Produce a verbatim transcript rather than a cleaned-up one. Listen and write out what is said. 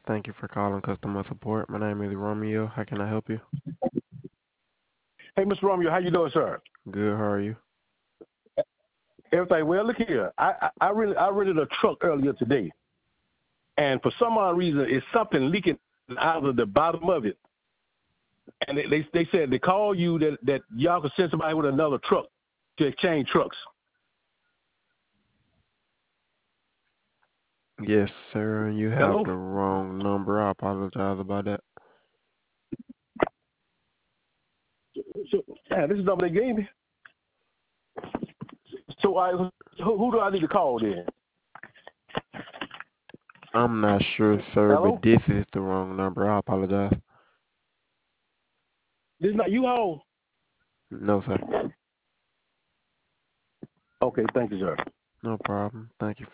Thank you for calling customer support. My name is Romeo. How can I help you? Hey, Mister Romeo, how you doing, sir? Good. How are you? Everything well? Look here, I I, I rented I rented a truck earlier today, and for some odd reason, it's something leaking out of the bottom of it. And they they, they said they call you that that y'all could send somebody with another truck to exchange trucks. Yes, sir. You have Hello? the wrong number. I apologize about that. So, yeah, this is the number they gave me. So I who, who do I need to call then? I'm not sure, sir, but Hello? this is the wrong number. I apologize. This is not you all. No, sir. Okay, thank you, sir. No problem. Thank you